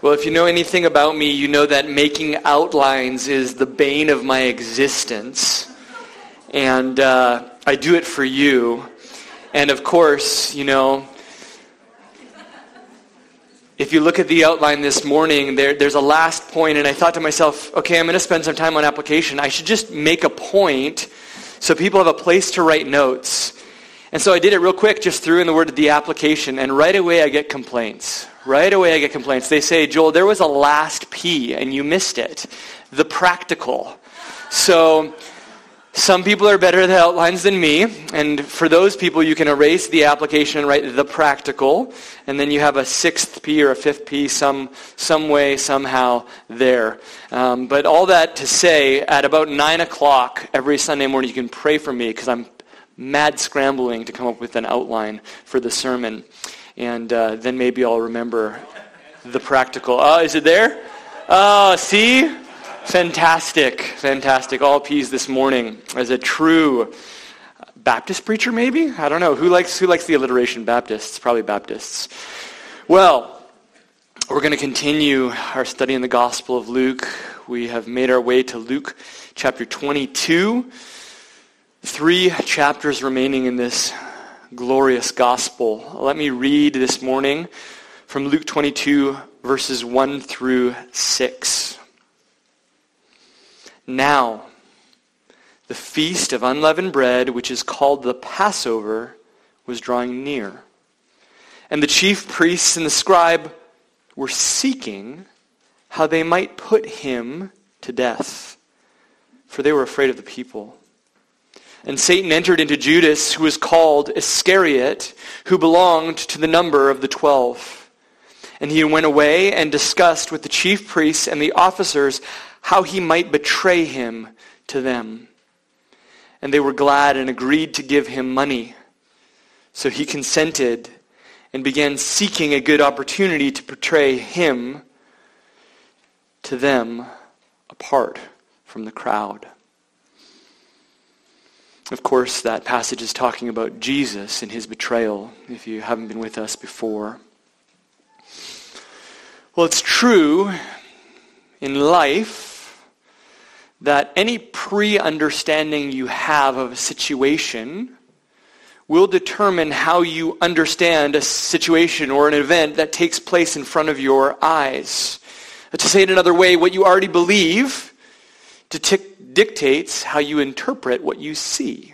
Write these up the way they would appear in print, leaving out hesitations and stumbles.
Well, if you know anything about me, you know that making outlines is the bane of my existence. And I do it for you. And of course, if you look at the outline this morning, there's a last point, and I thought to myself, okay, I'm going to spend some time on application. I should just make a point so people have a place to write notes. And so I did it real quick, just threw in the word the application, and right away I get complaints. They say, Joel, there was a last P, and you missed it. The practical. So some people are better at outlines than me, and for those people you can erase the application and write the practical, and then you have a sixth P or a fifth P some way, somehow there. But all that to say, at about 9 o'clock every Sunday morning you can pray for me, because I'm mad scrambling to come up with an outline for the sermon. And then maybe I'll remember the practical. Oh, is it there? Oh, see? Fantastic. All P's this morning. As a true Baptist preacher, maybe? I don't know. Who likes the alliteration? Baptists. Probably Baptists. Well, we're going to continue our study in the Gospel of Luke. We have made our way to Luke chapter 22. 3 chapters remaining in this glorious gospel. Let me read this morning from Luke 22, verses 1 through 6. Now, the feast of unleavened bread, which is called the Passover, was drawing near. And the chief priests and the scribe were seeking how they might put him to death, for they were afraid of the people. And Satan entered into Judas, who was called Iscariot, who belonged to the number of the 12. And he went away and discussed with the chief priests and the officers how he might betray him to them. And they were glad and agreed to give him money. So he consented and began seeking a good opportunity to betray him to them apart from the crowd. Of course, that passage is talking about Jesus and his betrayal, if you haven't been with us before. Well, it's true in life that any pre-understanding you have of a situation will determine how you understand a situation or an event that takes place in front of your eyes. To say it another way, what you already believe dictates how you interpret what you see.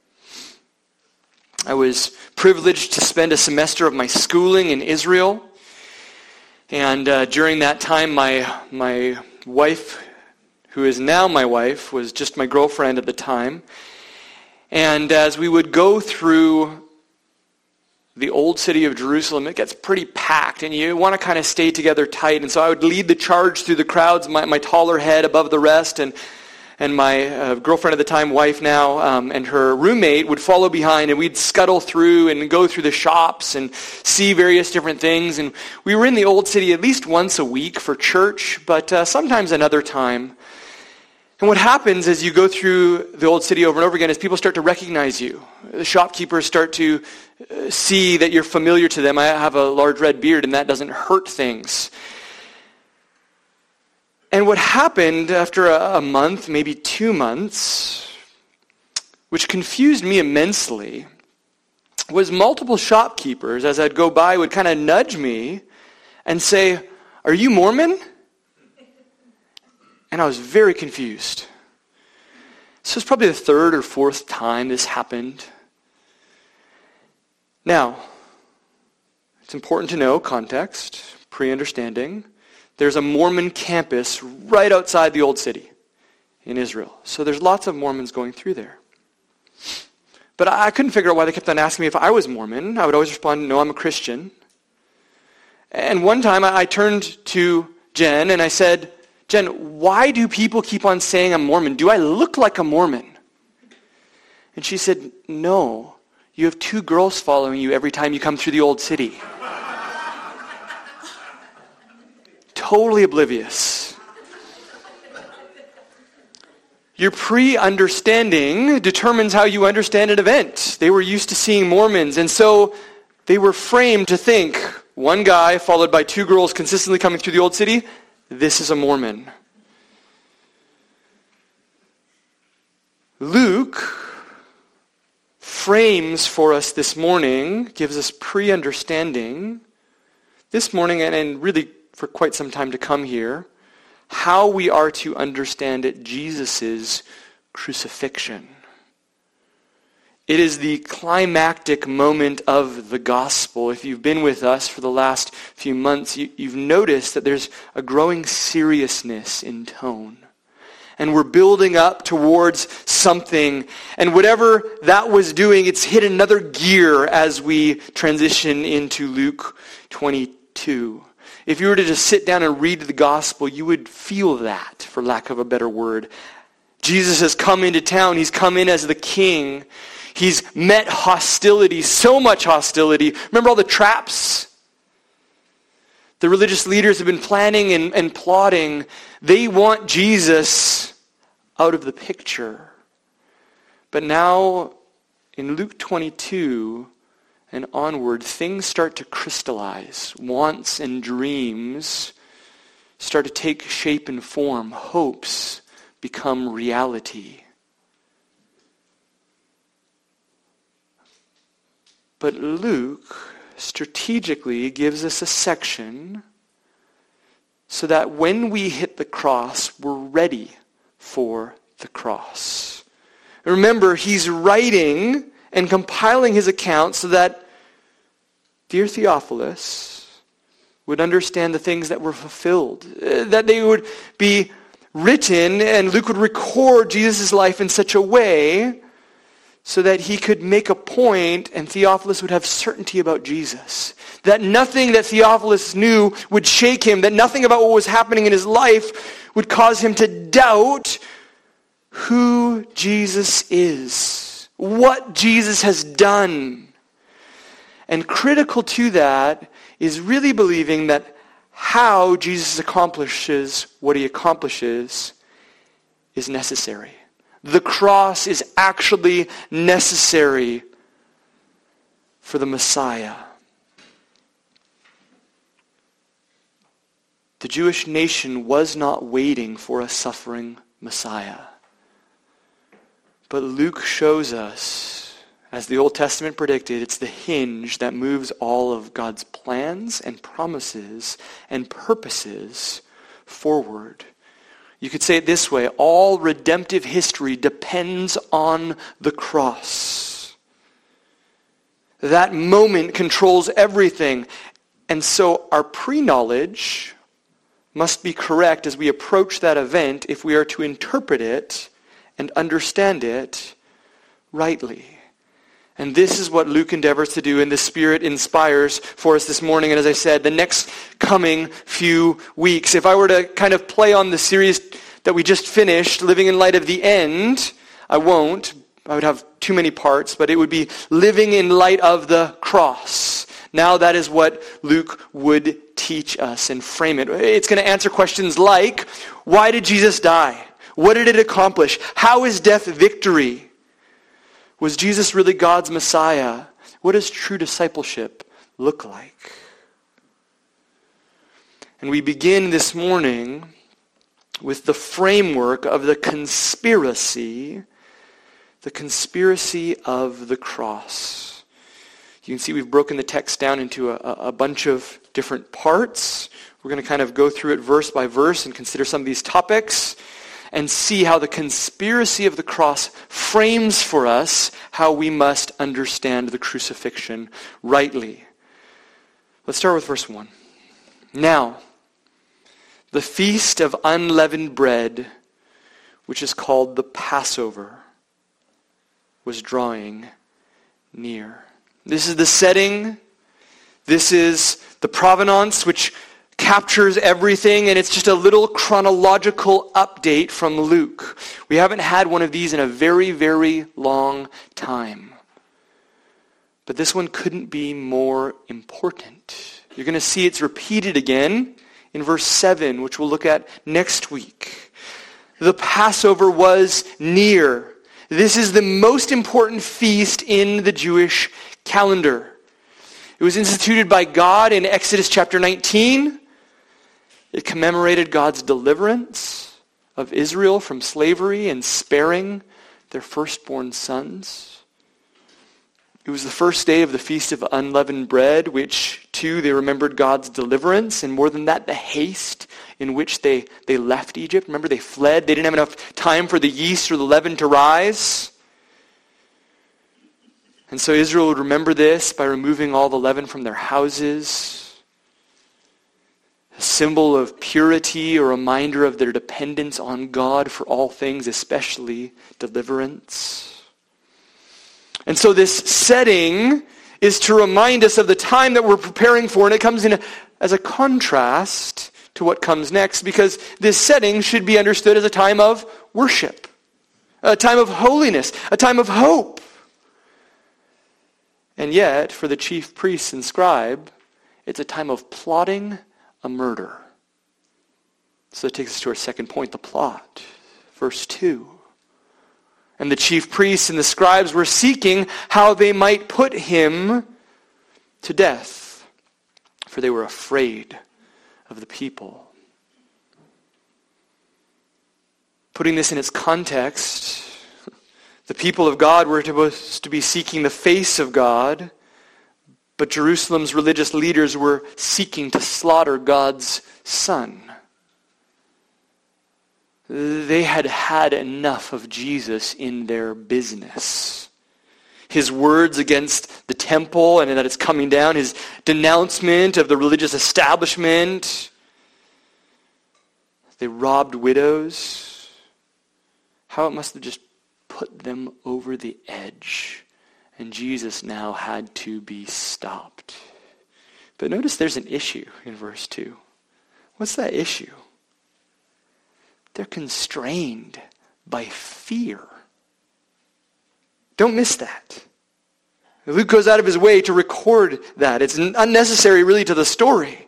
I was privileged to spend a semester of my schooling in Israel, and during that time my wife, who is now my wife, was just my girlfriend at the time. And as we would go through the old city of Jerusalem, it gets pretty packed, and you want to kind of stay together tight. And so I would lead the charge through the crowds, my taller head above the rest, and my girlfriend at the time, wife now, and her roommate would follow behind, and we'd scuttle through and go through the shops and see various different things. And we were in the old city at least once a week for church, but sometimes another time. And what happens as you go through the old city over and over again is people start to recognize you. The shopkeepers start to see that you're familiar to them. I have a large red beard, and that doesn't hurt things. And what happened after a month, maybe 2 months, which confused me immensely, was multiple shopkeepers, as I'd go by, would kind of nudge me and say, "Are you Mormon?" And I was very confused. So it's probably the 3rd or 4th time this happened. Now, it's important to know context, pre-understanding. There's a Mormon campus right outside the old city in Israel. So there's lots of Mormons going through there. But I couldn't figure out why they kept on asking me if I was Mormon. I would always respond, "No, I'm a Christian." And one time I turned to Jen and I said, "Jen, why do people keep on saying I'm Mormon? Do I look like a Mormon?" And she said, "No, you have 2 girls following you every time you come through the old city." Totally oblivious. Your pre-understanding determines how you understand an event. They were used to seeing Mormons, and so they were framed to think, one guy followed by two girls consistently coming through the old city. This is a Mormon. Luke frames for us this morning, gives us pre-understanding this morning and really for quite some time to come here, how we are to understand Jesus' crucifixion. It is the climactic moment of the gospel. If you've been with us for the last few months, you've noticed that there's a growing seriousness in tone. And we're building up towards something. And whatever that was doing, it's hit another gear as we transition into Luke 22. If you were to just sit down and read the gospel, you would feel that, for lack of a better word. Jesus has come into town. He's come in as the king. He's met hostility, so much hostility. Remember all the traps? The religious leaders have been planning and plotting. They want Jesus out of the picture. But now, in Luke 22 and onward, things start to crystallize. Wants and dreams start to take shape and form. Hopes become reality. But Luke strategically gives us a section so that when we hit the cross, we're ready for the cross. Remember, he's writing and compiling his account so that dear Theophilus would understand the things that were fulfilled, that they would be written, and Luke would record Jesus' life in such a way so that he could make a point and Theophilus would have certainty about Jesus. That nothing that Theophilus knew would shake him, that nothing about what was happening in his life would cause him to doubt who Jesus is, what Jesus has done. And critical to that is really believing that how Jesus accomplishes what he accomplishes is necessary. The cross is actually necessary for the Messiah. The Jewish nation was not waiting for a suffering Messiah. But Luke shows us, as the Old Testament predicted, it's the hinge that moves all of God's plans and promises and purposes forward. You could say it this way: all redemptive history depends on the cross. That moment controls everything. And so our pre-knowledge must be correct as we approach that event if we are to interpret it and understand it rightly. And this is what Luke endeavors to do, and the Spirit inspires for us this morning. And as I said, the next coming few weeks. If I were to kind of play on the series that we just finished, Living in Light of the End, I won't. I would have too many parts, but it would be Living in Light of the Cross. Now that is what Luke would teach us and frame it. It's going to answer questions like, why did Jesus die? What did it accomplish? How is death victory? Was Jesus really God's Messiah? What does true discipleship look like? And we begin this morning with the framework of the conspiracy of the cross. You can see we've broken the text down into a bunch of different parts. We're going to kind of go through it verse by verse and consider some of these topics and see how the conspiracy of the cross frames for us how we must understand the crucifixion rightly. Let's start with verse 1. Now, the feast of unleavened bread, which is called the Passover, was drawing near. This is the setting. This is the provenance, which captures everything, and it's just a little chronological update from Luke. We haven't had one of these in a very, very long time. But this one couldn't be more important. You're going to see it's repeated again in verse 7, which we'll look at next week. The Passover was near. This is the most important feast in the Jewish calendar. It was instituted by God in Exodus chapter 19. It commemorated God's deliverance of Israel from slavery and sparing their firstborn sons. It was the first day of the Feast of Unleavened Bread, which, too, they remembered God's deliverance, and more than that, the haste in which they left Egypt. Remember, they fled. They didn't have enough time for the yeast or the leaven to rise. And so Israel would remember this by removing all the leaven from their houses. A symbol of purity, a reminder of their dependence on God for all things, especially deliverance. And so this setting is to remind us of the time that we're preparing for, and it comes in as a contrast to what comes next, because this setting should be understood as a time of worship, a time of holiness, a time of hope. And yet, for the chief priests and scribe, it's a time of plotting a murder. So that takes us to our second point, the plot. Verse 2. And the chief priests and the scribes were seeking how they might put him to death, for they were afraid of the people. Putting this in its context, the people of God were supposed to be seeking the face of God, but Jerusalem's religious leaders were seeking to slaughter God's Son. They had had enough of Jesus in their business. His words against the temple and that it's coming down, his denouncement of the religious establishment. They robbed widows. How it must have just put them over the edge. And Jesus now had to be stopped. But notice there's an issue in verse 2. What's that issue? They're constrained by fear. Don't miss that. Luke goes out of his way to record that. It's unnecessary really to the story.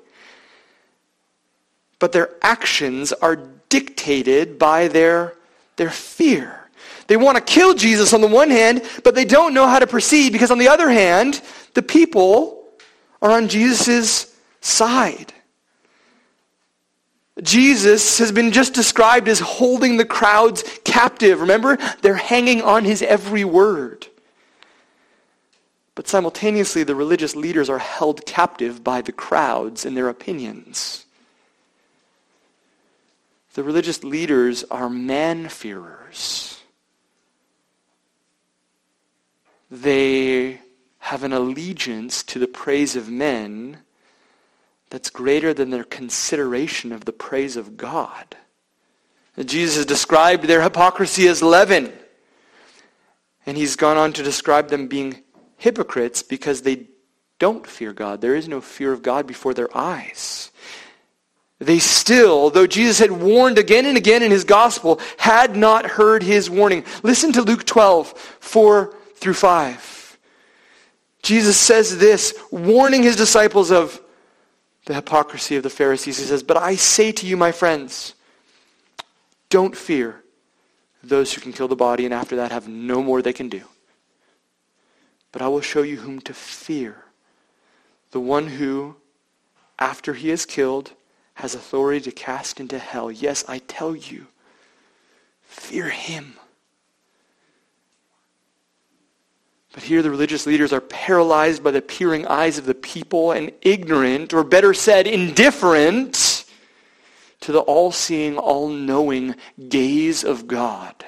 But their actions are dictated by their fear. They want to kill Jesus on the one hand, but they don't know how to proceed because on the other hand, the people are on Jesus' side. Jesus has been just described as holding the crowds captive. Remember? They're hanging on his every word. But simultaneously, the religious leaders are held captive by the crowds and their opinions. The religious leaders are man-fearers. They have an allegiance to the praise of men that's greater than their consideration of the praise of God. And Jesus has described their hypocrisy as leaven. And he's gone on to describe them being hypocrites because they don't fear God. There is no fear of God before their eyes. They still, though Jesus had warned again and again in his gospel, had not heard his warning. Listen to Luke 12, 4-5. Jesus says this, warning his disciples of the hypocrisy of the Pharisees. He says, "But I say to you, my friends, don't fear those who can kill the body and after that have no more they can do. But I will show you whom to fear. The one who, after he is killed, has authority to cast into hell. Yes, I tell you, fear him." But here the religious leaders are paralyzed by the peering eyes of the people and ignorant, or better said, indifferent to the all-seeing, all-knowing gaze of God.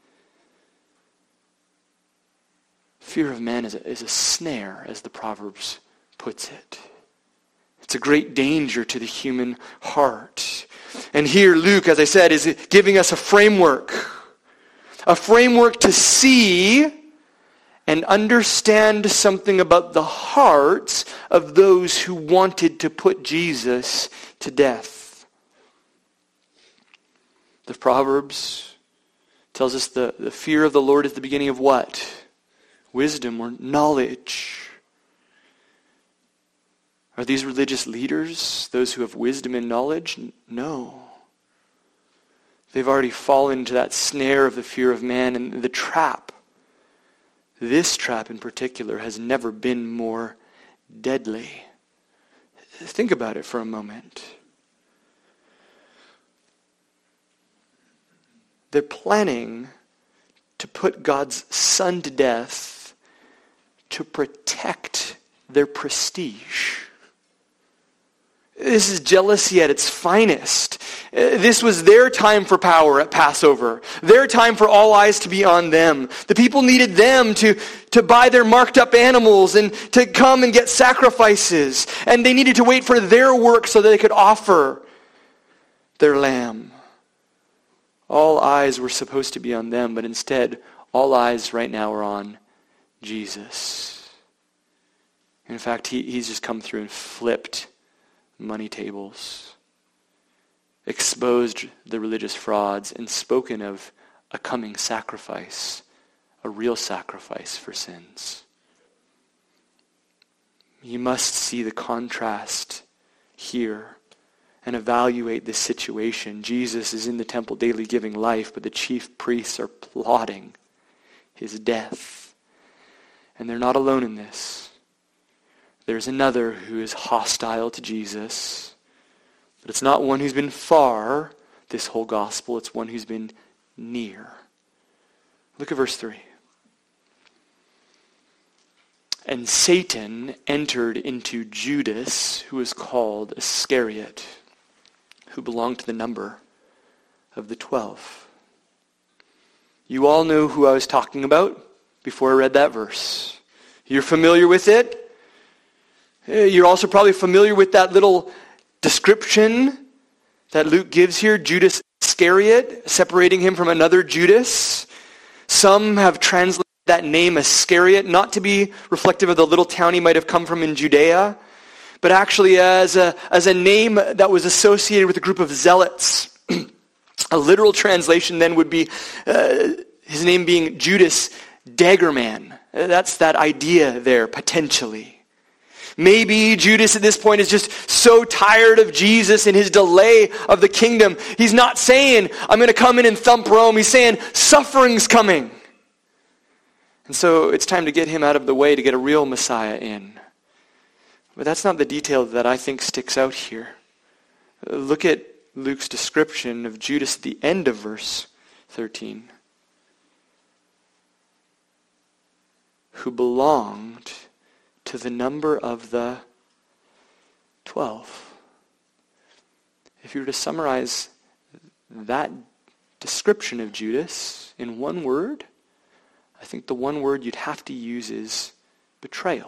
Fear of man is a snare, as the Proverbs puts it. It's a great danger to the human heart. And here Luke, as I said, is giving us a framework to see and understand something about the hearts of those who wanted to put Jesus to death. The Proverbs tells us the fear of the Lord is the beginning of what? Wisdom or knowledge. Are these religious leaders those who have wisdom and knowledge? No. They've already fallen into that snare of the fear of man and the trap. This trap in particular has never been more deadly. Think about it for a moment. They're planning to put God's Son to death to protect their prestige. This is jealousy at its finest. This was their time for power at Passover. Their time for all eyes to be on them. The people needed them to buy their marked up animals and to come and get sacrifices. And they needed to wait for their work so that they could offer their lamb. All eyes were supposed to be on them, but instead, all eyes right now are on Jesus. In fact, he's just come through and flipped money tables, exposed the religious frauds, and spoken of a coming sacrifice, a real sacrifice for sins. You must see the contrast here and evaluate this situation. Jesus is in the temple daily giving life, but the chief priests are plotting his death. And they're not alone in this. There's another who is hostile to Jesus, but it's not one who's been far this whole gospel. It's one who's been near. Look at verse 3. And Satan entered into Judas, who is called Iscariot, who belonged to the number of the 12. You all know who I was talking about before I read that verse. You're familiar with it. You're also probably familiar with that little description that Luke gives here, Judas Iscariot, separating him from another Judas. Some have translated that name Iscariot not to be reflective of the little town he might have come from in Judea, but actually as a name that was associated with a group of zealots. A literal translation then would be his name being Judas Daggerman. That's that idea there, potentially. Maybe Judas at this point is just so tired of Jesus and his delay of the kingdom. He's not saying, I'm going to come in and thump Rome. He's saying, suffering's coming. And so it's time to get him out of the way to get a real Messiah in. But that's not the detail that I think sticks out here. Look at Luke's description of Judas at the end of verse 13. Who belonged to the number of the 12. If you were to summarize that description of Judas in one word, I think the one word you'd have to use is betrayal.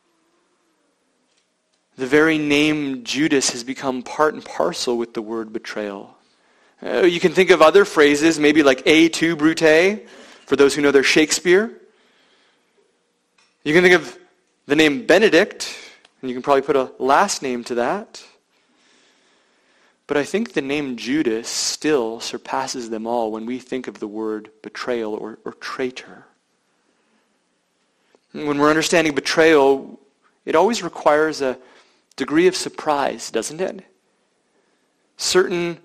The very name Judas has become part and parcel with the word betrayal. You can think of other phrases, maybe like et tu, Brute, for those who know their Shakespeare. You can think of the name Benedict, and you can probably put a last name to that. But I think the name Judas still surpasses them all when we think of the word betrayal or traitor. When we're understanding betrayal, it always requires a degree of surprise, doesn't it? Certain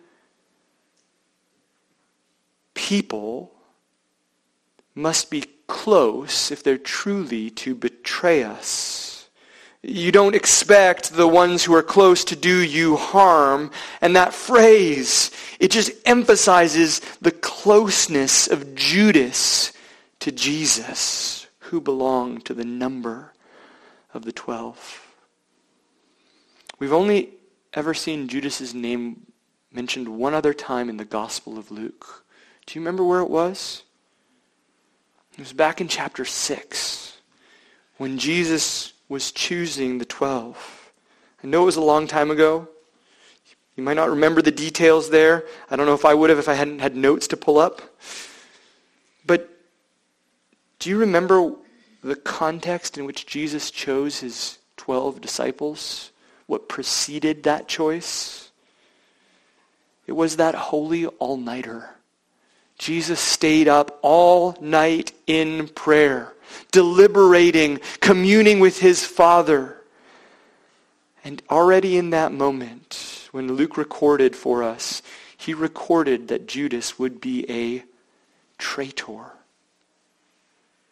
people must be close if they're truly to betray us. You don't expect the ones who are close to do you harm. And that phrase, it just emphasizes the closeness of Judas to Jesus, who belonged to the number of the 12. We've only ever seen Judas's name mentioned one other time in the Gospel of Luke. Do you remember where it was? It was back in chapter 6 when Jesus was choosing the 12. I know it was a long time ago. You might not remember the details there. I don't know if I would have if I hadn't had notes to pull up. But do you remember the context in which Jesus chose his 12 disciples? What preceded that choice? It was that holy all-nighter. Jesus stayed up all night in prayer, deliberating, communing with his Father. And already in that moment, when Luke recorded for us, he recorded that Judas would be a traitor.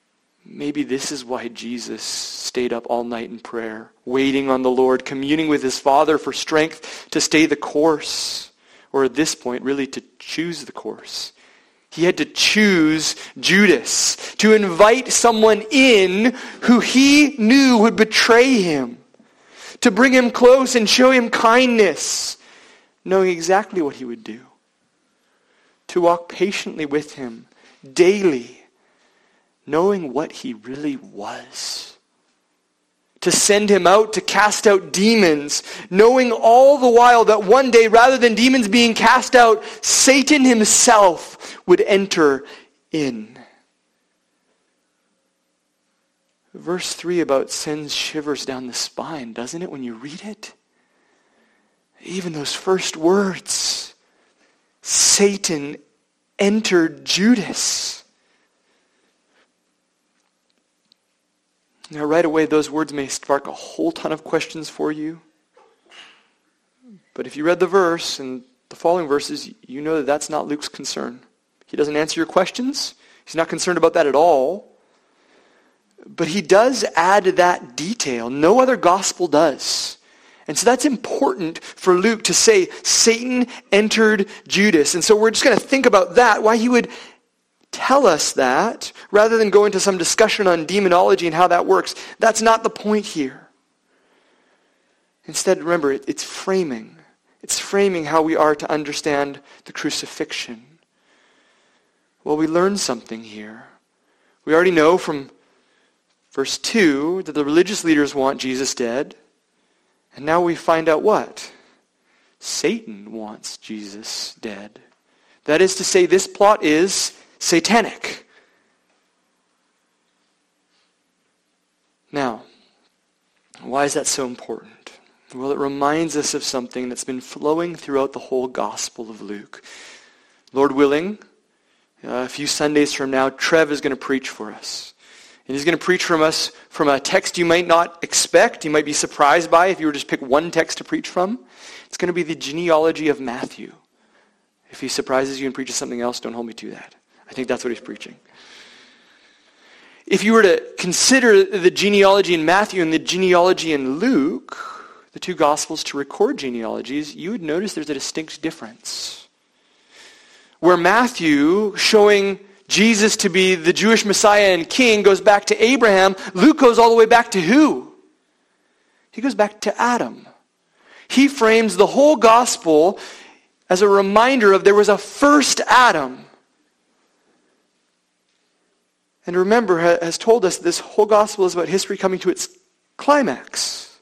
Maybe this is why Jesus stayed up all night in prayer, waiting on the Lord, communing with his Father for strength to stay the course, or at this point, really to choose the course. He had to choose Judas, to invite someone in who he knew would betray him, to bring him close and show him kindness, knowing exactly what he would do, to walk patiently with him daily, knowing what he really was, to send him out to cast out demons, knowing all the while that one day, rather than demons being cast out, Satan himself would enter in. Verse 3 about sends shivers down the spine, doesn't it, when you read it? Even those first words, Satan entered Judas. Now, right away, those words may spark a whole ton of questions for you. But if you read the verse and the following verses, you know that that's not Luke's concern. He doesn't answer your questions. He's not concerned about that at all. But he does add that detail. No other gospel does. And so that's important for Luke to say, Satan entered Judas. And so we're just going to think about that, why he would tell us that, rather than go into some discussion on demonology and how that works. That's not the point here. Instead, remember, it's framing. It's framing how we are to understand the crucifixion. Well, we learn something here. We already know from verse 2 that the religious leaders want Jesus dead. And now we find out what? Satan wants Jesus dead. That is to say, this plot is satanic. Now, why is that so important? Well, it reminds us of something that's been flowing throughout the whole Gospel of Luke. Lord willing, a few Sundays from now, Trev is going to preach for us. And he's going to preach from us from a text you might not expect, you might be surprised by if you were to just pick one text to preach from. It's going to be the genealogy of Matthew. If he surprises you and preaches something else, don't hold me to that. I think that's what he's preaching. If you were to consider the genealogy in Matthew and the genealogy in Luke, the two Gospels to record genealogies, you would notice there's a distinct difference. Where Matthew, showing Jesus to be the Jewish Messiah and King, goes back to Abraham, Luke goes all the way back to who? He goes back to Adam. He frames the whole Gospel as a reminder of there was a first Adam. And remember, has told us this whole Gospel is about history coming to its climax.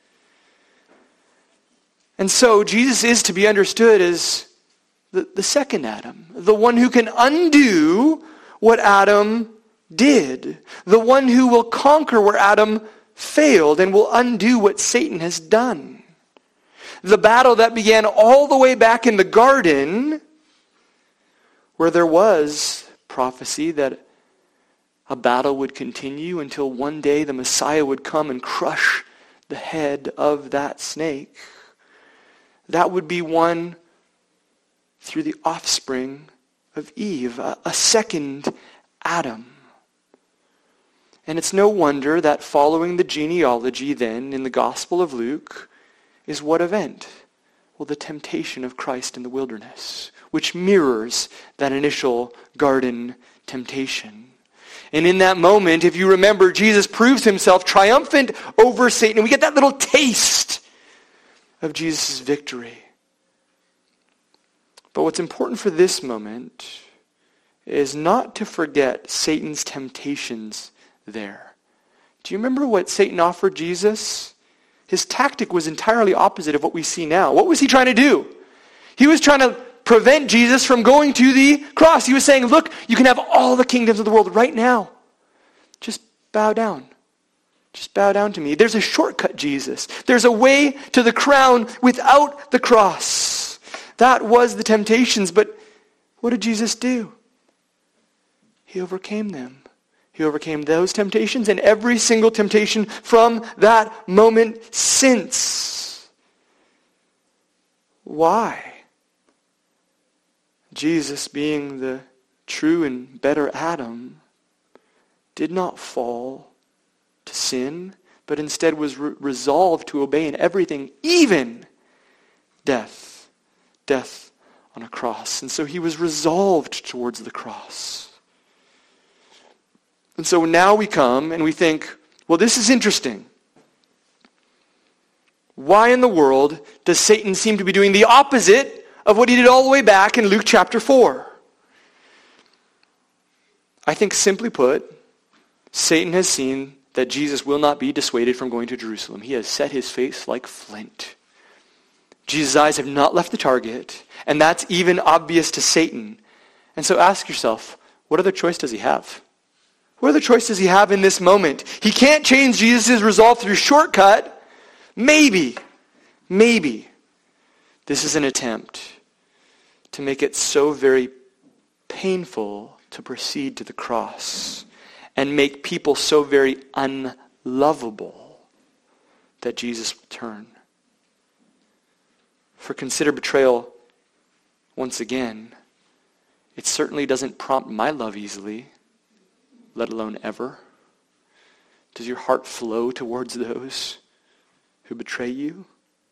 And so Jesus is to be understood as the second Adam, the one who can undo what Adam did, the one who will conquer where Adam failed and will undo what Satan has done. The battle that began all the way back in the garden, where there was prophecy that a battle would continue until one day the Messiah would come and crush the head of that snake. That would be won through the offspring of Eve, a second Adam. And it's no wonder that following the genealogy then in the Gospel of Luke is what event? Well, the temptation of Christ in the wilderness, which mirrors that initial garden temptation. And in that moment, if you remember, Jesus proves himself triumphant over Satan. And we get that little taste of Jesus' victory. But what's important for this moment is not to forget Satan's temptations there. Do you remember what Satan offered Jesus? His tactic was entirely opposite of what we see now. What was he trying to do? He was trying to prevent Jesus from going to the cross. He was saying, look, you can have all the kingdoms of the world right now. Just bow down. Just bow down to me. There's a shortcut, Jesus. There's a way to the crown without the cross. That was the temptations, but what did Jesus do? He overcame them. He overcame those temptations and every single temptation from that moment since. Why? Jesus, being the true and better Adam, did not fall to sin, but instead was resolved to obey in everything, even death. Death on a cross. And so he was resolved towards the cross. And so now we come and we think, well, this is interesting. Why in the world does Satan seem to be doing the opposite of what he did all the way back in Luke chapter 4? I think simply put, Satan has seen that Jesus will not be dissuaded from going to Jerusalem. He has set his face like flint. Jesus' eyes have not left the target, and that's even obvious to Satan. And so ask yourself, what other choice does he have? What other choice does he have in this moment? He can't change Jesus' resolve through shortcut. Maybe this is an attempt to make it so very painful to proceed to the cross and make people so very unlovable that Jesus will turn. For consider betrayal once again. It certainly doesn't prompt my love easily, let alone ever. Does your heart flow towards those who betray you?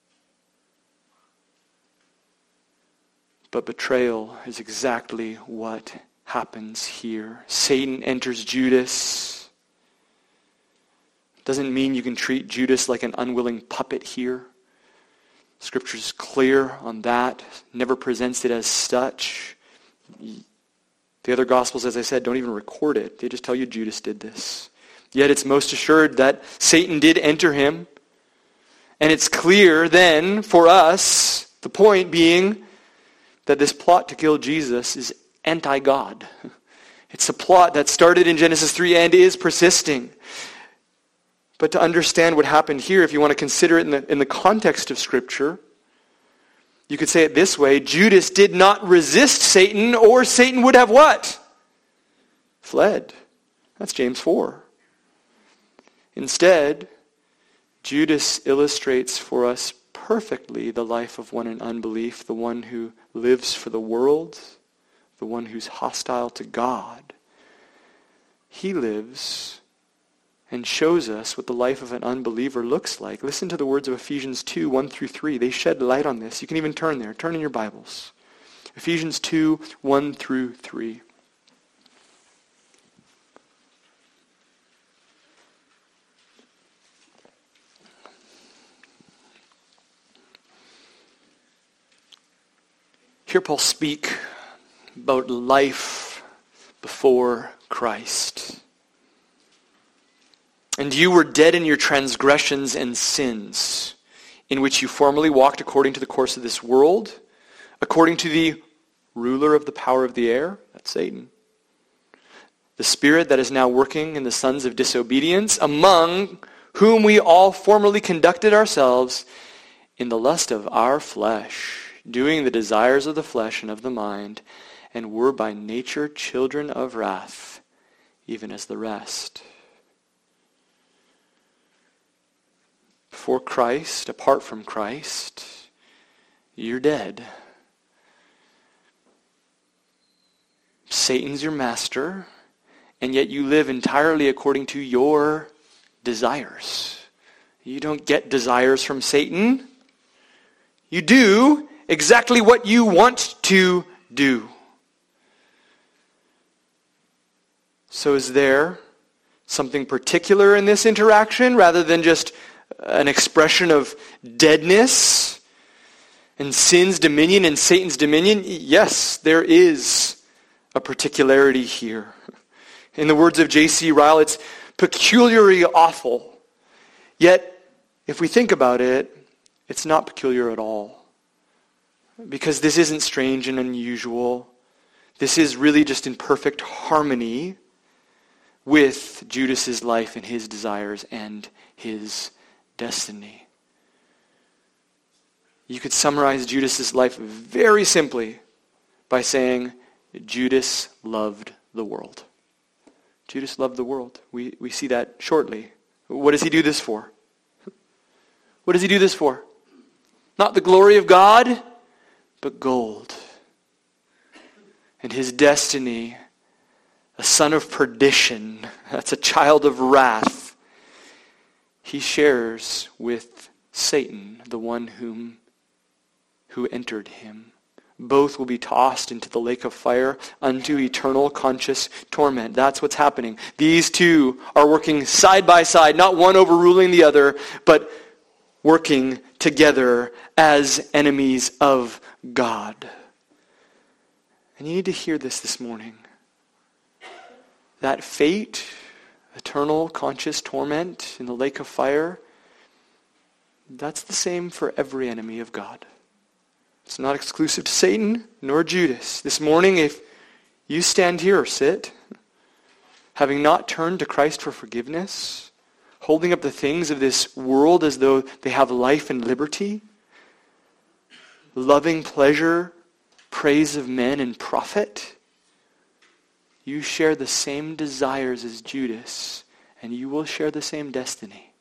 But betrayal is exactly what happens here. Satan enters Judas. Doesn't mean you can treat Judas like an unwilling puppet here. Scripture is clear on that. Never presents it as such. The other Gospels, as I said, don't even record it. They just tell you Judas did this. Yet it's most assured that Satan did enter him. And it's clear then for us, the point being that this plot to kill Jesus is anti-God. It's a plot that started in Genesis 3 and is persisting. But to understand what happened here, if you want to consider it in the context of Scripture, you could say it this way: Judas did not resist Satan, or Satan would have what? Fled. That's James 4. Instead, Judas illustrates for us perfectly the life of one in unbelief, the one who lives for the world, the one who's hostile to God. He lives and shows us what the life of an unbeliever looks like. Listen to the words of Ephesians 2, 1 through 3. They shed light on this. You can even turn there. Turn in your Bibles. Ephesians 2, 1 through 3. Hear Paul speak about life before Christ. And you were dead in your transgressions and sins, in which you formerly walked according to the course of this world, according to the ruler of the power of the air, that's Satan, the spirit that is now working in the sons of disobedience, among whom we all formerly conducted ourselves in the lust of our flesh, doing the desires of the flesh and of the mind, and were by nature children of wrath, even as the rest. Before Christ, apart from Christ, you're dead. Satan's your master, and yet you live entirely according to your desires. You don't get desires from Satan. You do exactly what you want to do. So is there something particular in this interaction rather than just an expression of deadness and sin's dominion and Satan's dominion? Yes, there is a particularity here. In the words of J.C. Ryle, it's peculiarly awful. Yet, if we think about it, it's not peculiar at all. Because this isn't strange and unusual. This is really just in perfect harmony with Judas's life and his desires and his destiny. You could summarize Judas's life very simply by saying Judas loved the world. Judas loved the world. We see that shortly. What does he do this for? What does he do this for? Not the glory of God, but gold. And his destiny a son of perdition, that's a child of wrath, he shares with Satan, the one who entered him. Both will be tossed into the lake of fire unto eternal conscious torment. That's what's happening. These two are working side by side, not one overruling the other, but working together as enemies of God. And you need to hear this morning. That fate, eternal conscious torment in the lake of fire, that's the same for every enemy of God. It's not exclusive to Satan nor Judas. This morning, if you stand here or sit, having not turned to Christ for forgiveness, holding up the things of this world as though they have life and liberty, loving pleasure, praise of men, and profit, you share the same desires as Judas, and you will share the same destiny.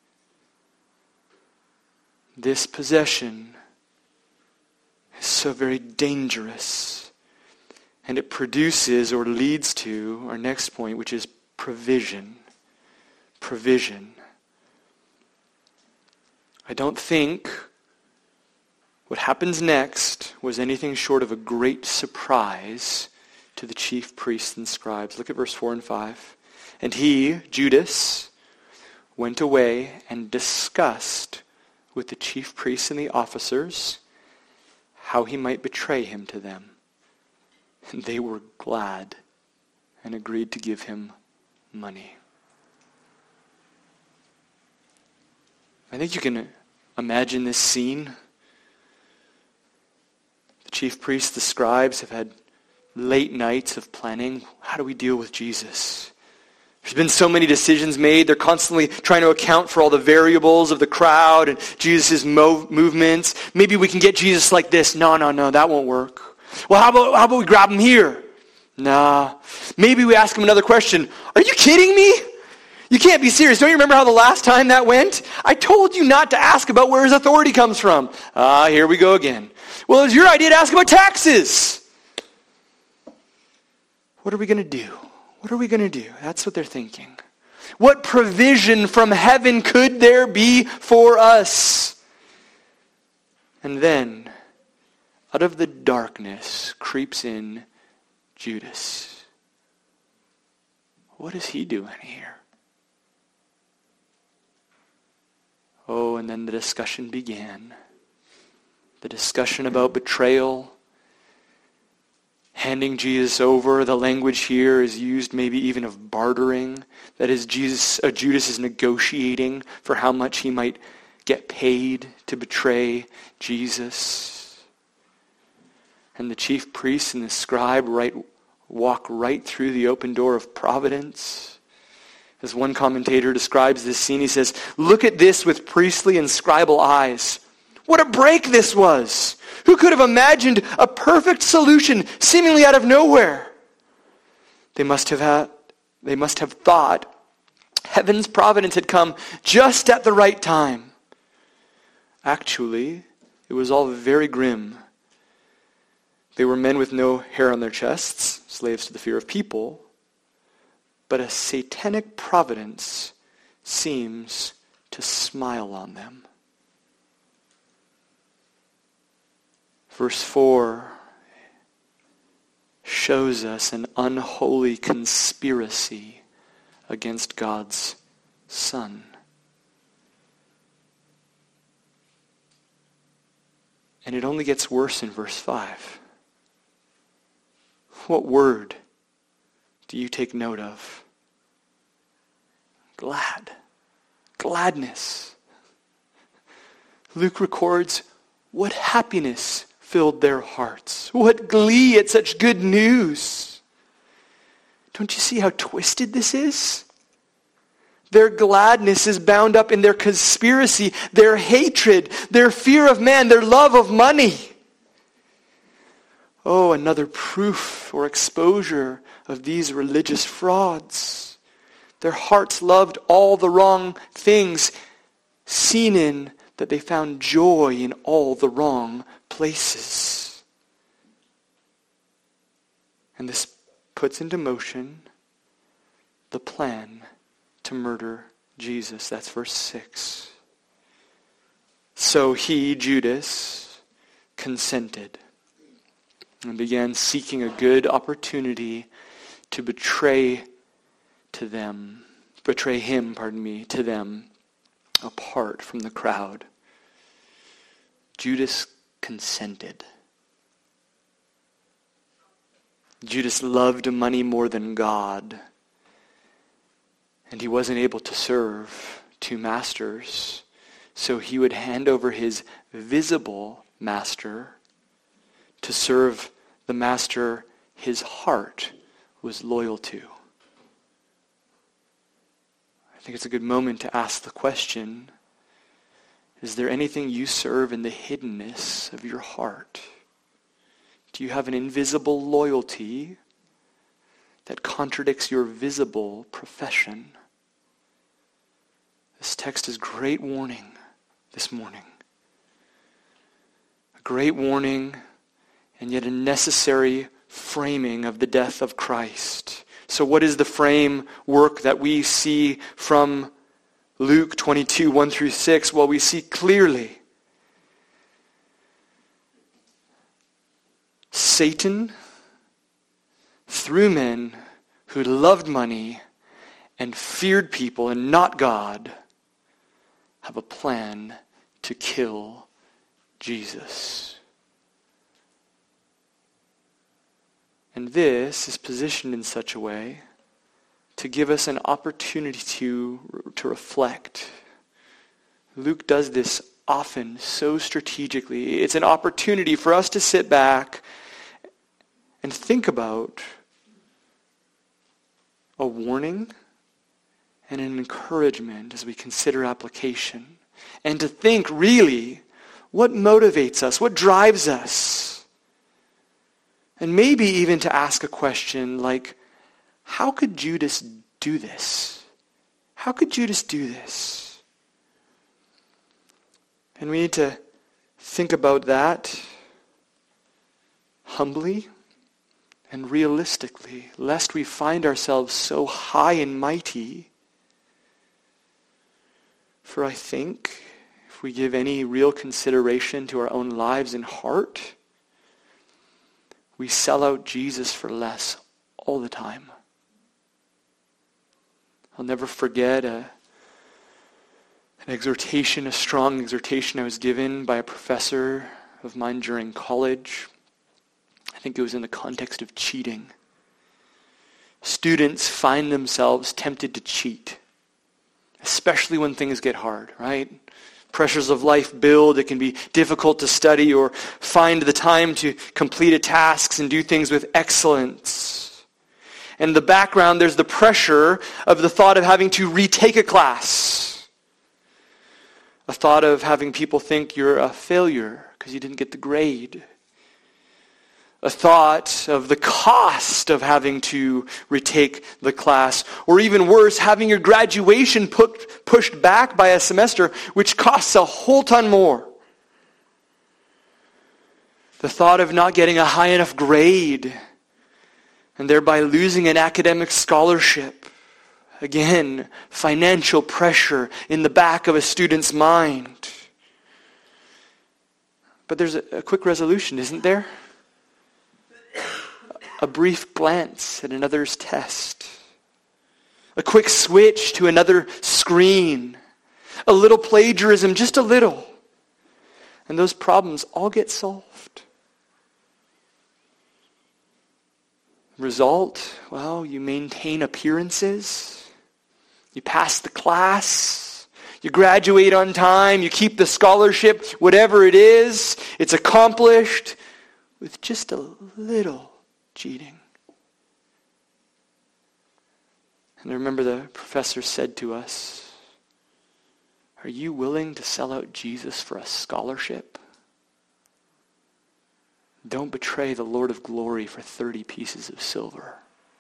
This possession is so very dangerous, and it produces or leads to our next point, which is provision. Provision. I don't think what happens next was anything short of a great surprise to the chief priests and scribes. Look at verse 4 and 5. And he, Judas, went away and discussed with the chief priests and the officers how he might betray him to them. And they were glad and agreed to give him money. I think you can imagine this scene. The chief priests, the scribes have had late nights of planning. How do we deal with Jesus? There's been so many decisions made. They're constantly trying to account for all the variables of the crowd and Jesus' movements. Maybe we can get Jesus like this. No, that won't work. Well, how about we grab him here? Nah. Maybe we ask him another question. Are you kidding me? You can't be serious. Don't you remember how the last time that went? I told you not to ask about where his authority comes from. Here we go again. Well, it was your idea to ask about taxes. What are we going to do? What are we going to do? That's what they're thinking. What provision from heaven could there be for us? And then, out of the darkness creeps in Judas. What is he doing here? Oh, and then the discussion began. The discussion about betrayal, handing Jesus over. The language here is used maybe even of bartering. That is, Judas is negotiating for how much he might get paid to betray Jesus. And the chief priest and the scribe walk right through the open door of providence. As one commentator describes this scene, he says, "Look at this with priestly and scribal eyes. What a break this was! Who could have imagined a perfect solution seemingly out of nowhere?" They must have thought heaven's providence had come just at the right time. Actually, it was all very grim. They were men with no hair on their chests, slaves to the fear of people. But a satanic providence seems to smile on them. Verse 4 shows us an unholy conspiracy against God's Son. And it only gets worse in verse 5. What word do you take note of? Glad. Gladness. Luke records what happiness filled their hearts. What glee at such good news. Don't you see how twisted this is? Their gladness is bound up in their conspiracy, their hatred, their fear of man, their love of money. Oh, another proof or exposure of these religious frauds. Their hearts loved all the wrong things, seen in that they found joy in all the wrong places. And this puts into motion the plan to murder Jesus. That's verse 6. So he, Judas, consented and began seeking a good opportunity to betray him, to them, apart from the crowd. Judas consented. Judas loved money more than God, and he wasn't able to serve two masters, so he would hand over his visible master to serve the master his heart was loyal to. I think it's a good moment to ask the question, is there anything you serve in the hiddenness of your heart? Do you have an invisible loyalty that contradicts your visible profession? This text is great warning this morning. A great warning, and yet a necessary framing of the death of Christ. So what is the framework that we see from Luke 22, 1 through 6? Well, we see clearly Satan, through men who loved money and feared people and not God, have a plan to kill Jesus. And this is positioned in such a way to give us an opportunity to reflect. Luke does this often so strategically. It's an opportunity for us to sit back and think about a warning and an encouragement as we consider application. And to think really, what motivates us? What drives us? And maybe even to ask a question like, how could Judas do this? How could Judas do this? And we need to think about that humbly and realistically, lest we find ourselves so high and mighty. For I think, if we give any real consideration to our own lives and heart, we sell out Jesus for less all the time. I'll never forget a strong exhortation I was given by a professor of mine during college. I think it was in the context of cheating. Students find themselves tempted to cheat, especially when things get hard, right? Pressures of life build. It can be difficult to study or find the time to complete tasks and do things with excellence. In the background, there's the pressure of the thought of having to retake a class. A thought of having people think you're a failure because you didn't get the grade. A thought of the cost of having to retake the class. Or even worse, having your graduation pushed back by a semester, which costs a whole ton more. The thought of not getting a high enough grade and thereby losing an academic scholarship. Again, financial pressure in the back of a student's mind. But there's a quick resolution, isn't there? A brief glance at another's test. A quick switch to another screen. A little plagiarism, just a little. And those problems all get solved. Result, well, you maintain appearances. You pass the class. You graduate on time. You keep the scholarship. Whatever it is, it's accomplished with just a little cheating. And I remember the professor said to us, "Are you willing to sell out Jesus for a scholarship? Don't betray the Lord of glory for 30 pieces of silver."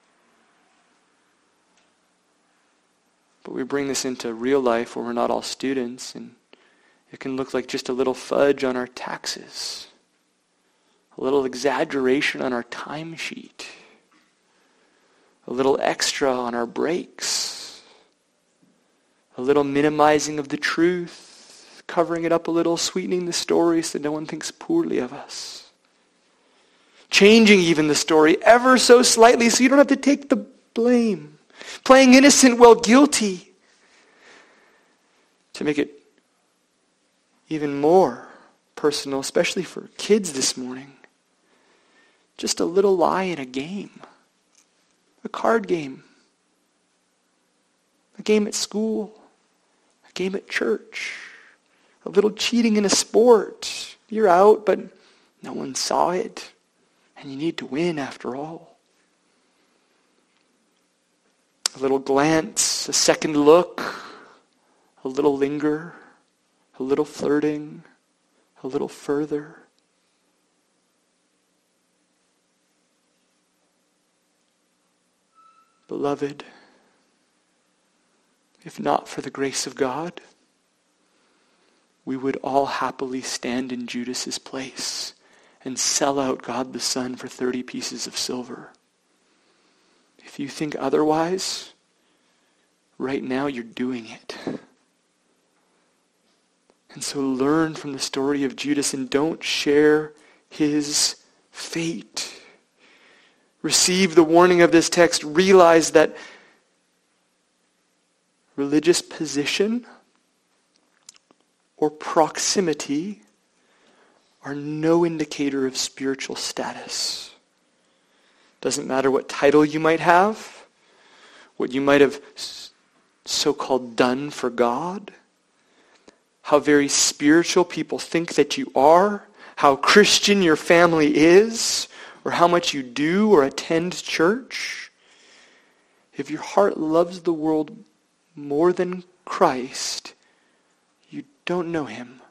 But we bring this into real life where we're not all students, and it can look like just a little fudge on our taxes. A little exaggeration on our timesheet. a little extra on our brakes, a little minimizing of the truth, covering it up a little, sweetening the story so no one thinks poorly of us. Changing even the story ever so slightly so you don't have to take the blame. Playing innocent while guilty to make it even more personal, especially for kids this morning. Just a little lie in a game. A card game. A game at school. A game at church. A little cheating in a sport. You're out, but no one saw it. And you need to win after all. A little glance, a second look, a little linger, a little flirting, a little further. Beloved, if not for the grace of God, we would all happily stand in Judas's place and sell out God the Son for 30 pieces of silver. If you think otherwise, right now you're doing it. And so learn from the story of Judas and don't share his fate. Receive the warning of this text. Realize that religious position or proximity are no indicator of spiritual status. Doesn't matter what title you might have, what you might have so-called done for God, how very spiritual people think that you are, how Christian your family is, or how much you do or attend church. If your heart loves the world more than Christ, you don't know him.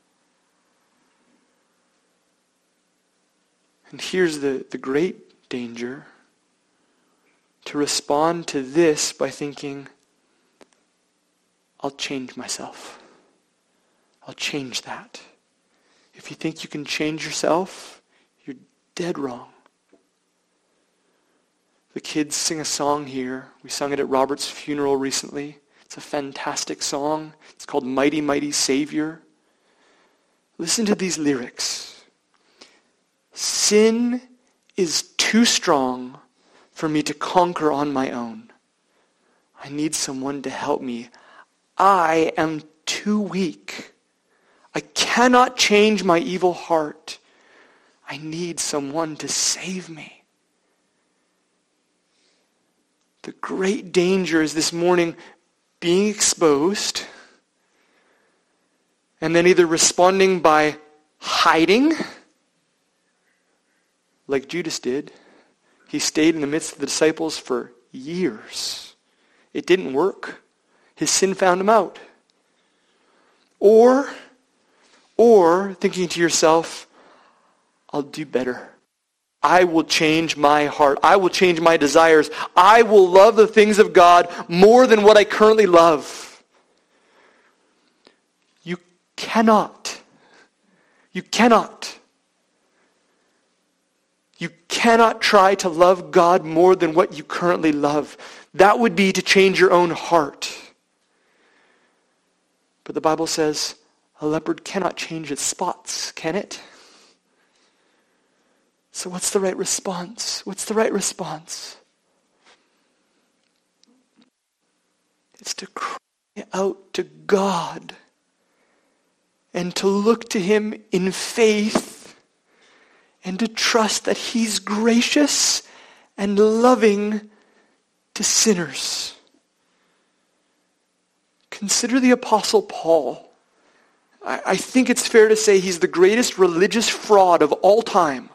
And here's the great danger: to respond to this by thinking, I'll change myself. I'll change that. If you think you can change yourself, you're dead wrong. The kids sing a song here. We sung it at Robert's funeral recently. It's a fantastic song. It's called Mighty, Mighty Savior. Listen to these lyrics. Sin is too strong for me to conquer on my own. I need someone to help me. I am too weak. I cannot change my evil heart. I need someone to save me. The great danger is this morning being exposed and then either responding by hiding, like Judas did. He stayed in the midst of the disciples for years. It didn't work. His sin found him out. Or thinking to yourself, I'll do better. I will change my heart. I will change my desires. I will love the things of God more than what I currently love. You cannot. You cannot. You cannot try to love God more than what you currently love. That would be to change your own heart. But the Bible says a leopard cannot change its spots, can it? So what's the right response? What's the right response? It's to cry out to God and to look to him in faith and to trust that he's gracious and loving to sinners. Consider the Apostle Paul. I think it's fair to say he's the greatest religious fraud of all time.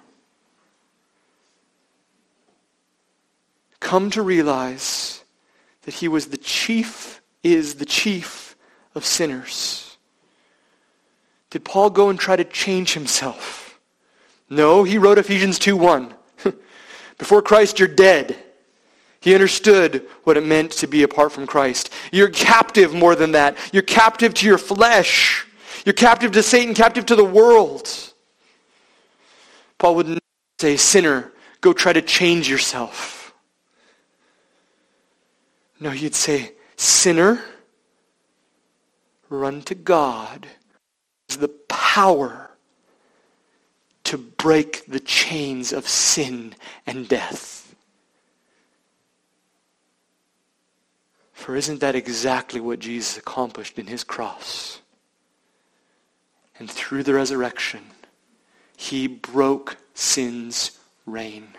Come to realize that he was the chief of sinners. Did Paul go and try to change himself? No, he wrote Ephesians 2:1. Before Christ, you're dead. He understood what it meant to be apart from Christ. You're captive more than that. You're captive to your flesh. You're captive to Satan, captive to the world. Paul would not say, sinner, go try to change yourself. No, you'd say, sinner, run to God. The power to break the chains of sin and death. For isn't that exactly what Jesus accomplished in his cross? And through the resurrection, he broke sin's reign.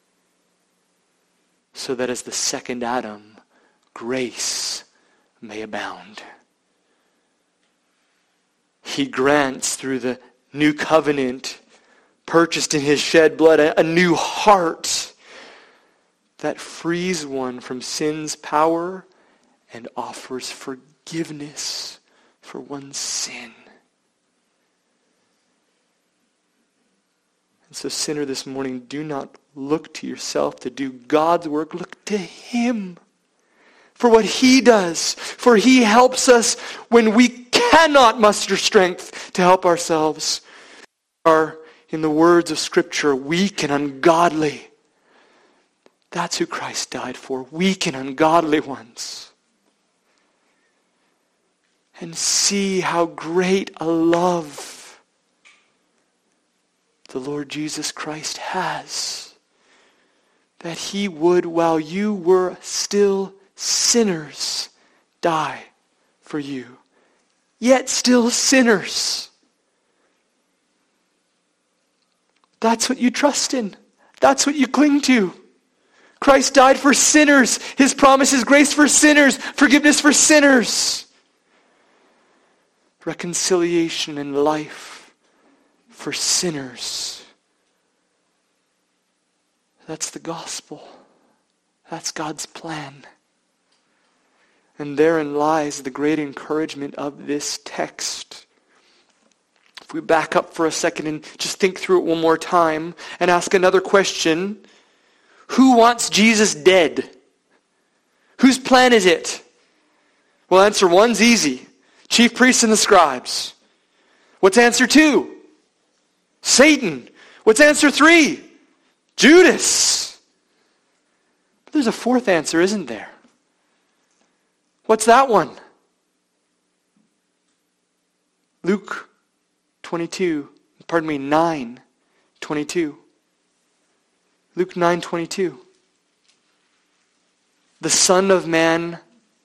So that as the second Adam, grace may abound. He grants through the new covenant, purchased in his shed blood, a new heart that frees one from sin's power and offers forgiveness for one's sin. And so, sinner, this morning, do not look to yourself to do God's work. Look to him for what he does. For he helps us when we cannot muster strength to help ourselves. We are, in the words of Scripture, weak and ungodly. That's who Christ died for, weak and ungodly ones. And see how great a love the Lord Jesus Christ has, that he would, while you were still sinners, die for you. Yet still sinners. That's what you trust in. That's what you cling to. Christ died for sinners. His promise is grace for sinners, forgiveness for sinners, reconciliation and life for sinners. That's the gospel. That's God's plan. And therein lies the great encouragement of this text. If we back up for a second and just think through it one more time and ask another question, who wants Jesus dead? Whose plan is it? Well, answer one's easy. Chief priests and the scribes. What's answer two? Satan. What's answer three? Judas. But there's a fourth answer, isn't there? What's that one? Luke 9:22. Luke 9:22. The Son of Man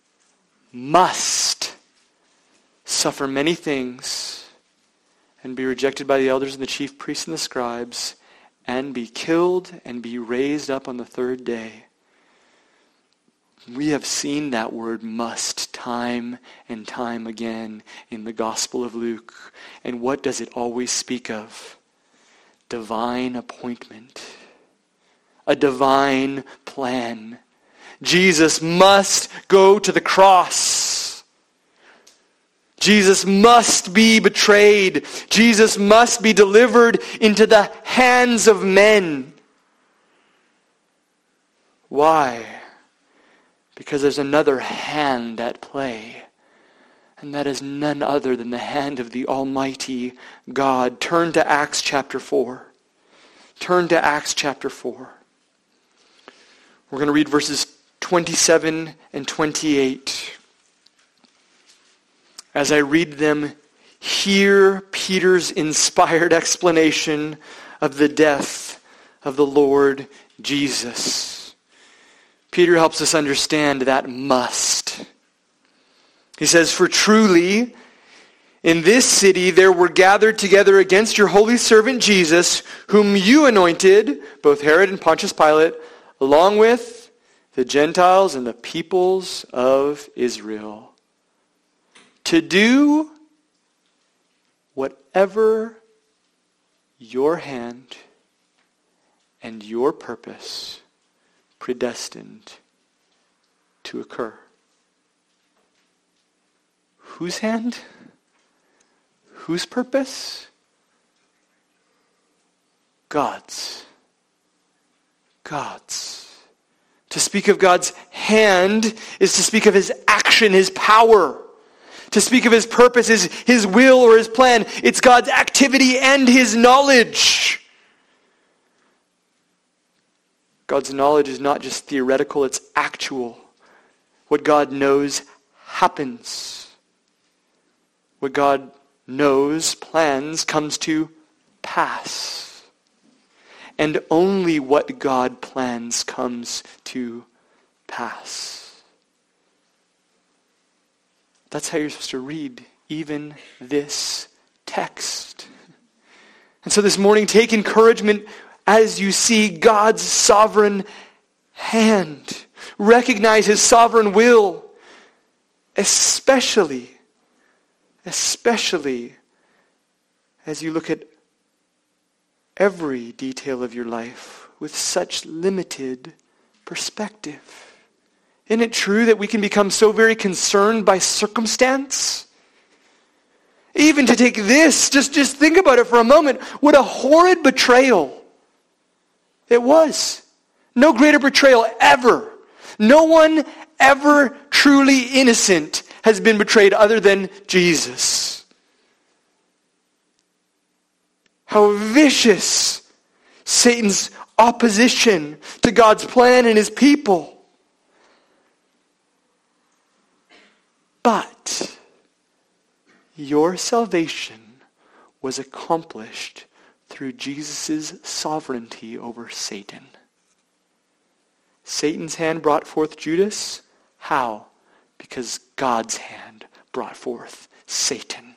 must suffer many things and be rejected by the elders and the chief priests and the scribes, and be killed and be raised up on the third day. We have seen that word must time and time again in the Gospel of Luke. And what does it always speak of? Divine appointment. A divine plan. Jesus must go to the cross. Jesus must be betrayed. Jesus must be delivered into the hands of men. Why? Because there's another hand at play. And that is none other than the hand of the Almighty God. Turn to Acts chapter 4. Turn to Acts chapter 4. We're going to read verses 27 and 28. As I read them, hear Peter's inspired explanation of the death of the Lord Jesus. Peter helps us understand that must. He says, "For truly, in this city there were gathered together against your holy servant Jesus, whom you anointed, both Herod and Pontius Pilate, along with the Gentiles and the peoples of Israel, to do whatever your hand and your purpose predestined to occur." Whose hand? Whose purpose? God's. God's. To speak of God's hand is to speak of his action, his power. To speak of his purpose is his will or his plan. It's God's activity and his knowledge. God's knowledge is not just theoretical, it's actual. What God knows happens. What God knows, plans, comes to pass. And only what God plans comes to pass. That's how you're supposed to read even this text. And so this morning, take encouragement as you see God's sovereign hand. Recognize his sovereign will, especially as you look at every detail of your life with such limited perspective. Isn't it true that we can become so very concerned by circumstance? Even to take this, just think about it for a moment. What a horrid betrayal it was. No greater betrayal ever. No one ever truly innocent has been betrayed other than Jesus. How vicious Satan's opposition to God's plan and his people. But your salvation was accomplished through Jesus' sovereignty over Satan. Satan's hand brought forth Judas. How? Because God's hand brought forth Satan.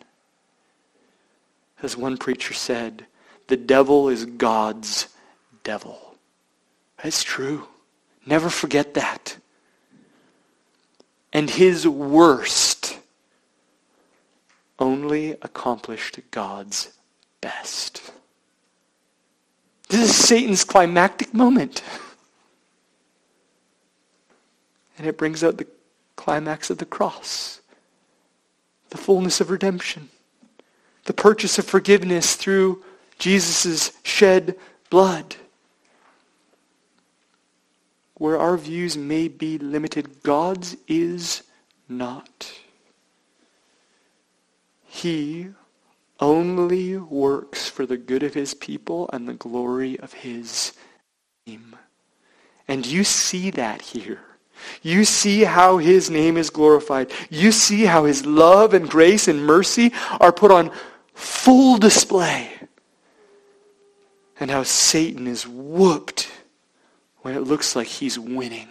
As one preacher said, the devil is God's devil. That's true. Never forget that. And his worst only accomplished God's best. This is Satan's climactic moment. And it brings out the climax of the cross. The fullness of redemption. The purchase of forgiveness through Jesus' shed blood. Where our views may be limited, God's is not. He only works for the good of his people and the glory of his name. And you see that here. You see how his name is glorified. You see how his love and grace and mercy are put on full display. And how Satan is whooped when it looks like he's winning.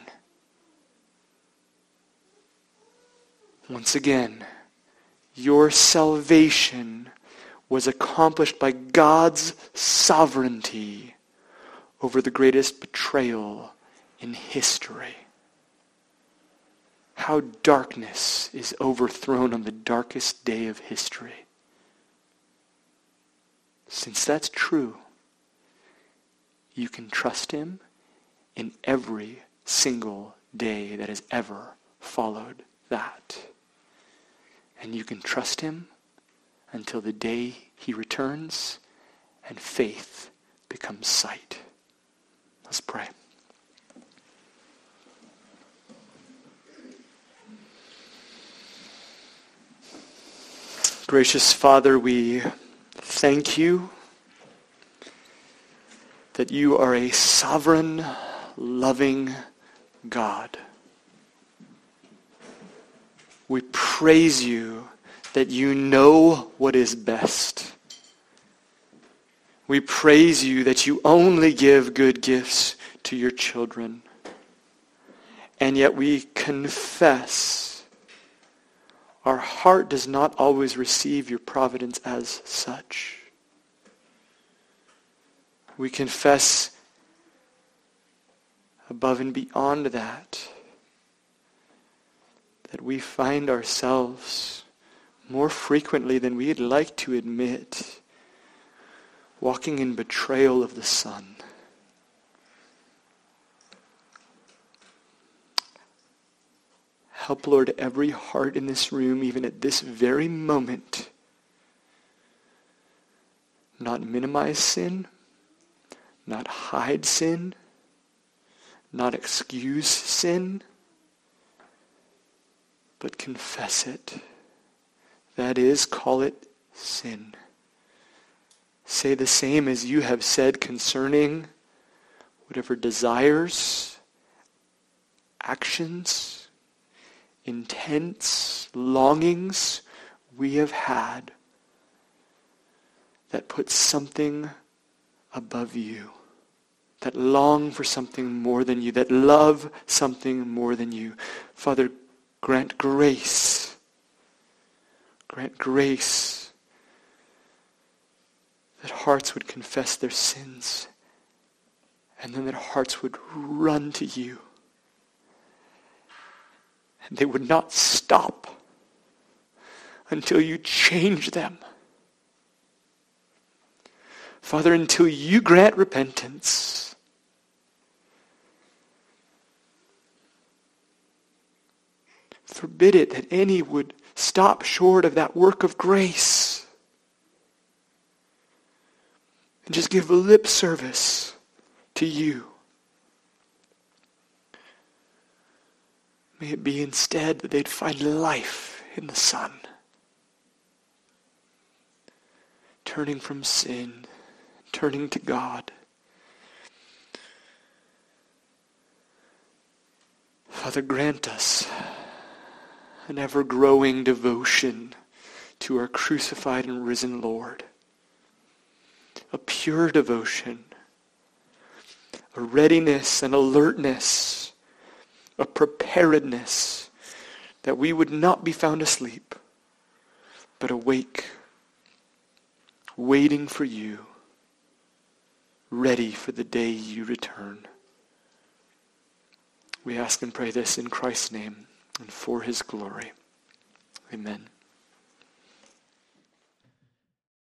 Once again, your salvation was accomplished by God's sovereignty over the greatest betrayal in history. How darkness is overthrown on the darkest day of history. Since that's true, you can trust him in every single day that has ever followed that. And you can trust him until the day he returns and faith becomes sight. Let's pray. Gracious Father, we thank you that you are a sovereign, loving God. We praise you that you know what is best. We praise you that you only give good gifts to your children. And yet we confess our heart does not always receive your providence as such. We confess above and beyond that we find ourselves more frequently than we'd like to admit walking in betrayal of the Son. Help, Lord, every heart in this room, even at this very moment, not minimize sin, not hide sin, not excuse sin, but confess it. That is, call it sin. Say the same as you have said concerning whatever desires, actions, intense longings we have had that put something above you, that long for something more than you, that love something more than you. Father, grant grace. Grant grace that hearts would confess their sins, and then that hearts would run to you. And they would not stop until you change them. Father, until you grant repentance. Forbid it that any would stop short of that work of grace and just give lip service to you. May it be instead that they'd find life in the Son, turning from sin, turning to God. Father, grant us an ever-growing devotion to our crucified and risen Lord, a pure devotion, a readiness and alertness, a preparedness, that we would not be found asleep, but awake, waiting for you, ready for the day you return. We ask and pray this in Christ's name and for his glory. Amen.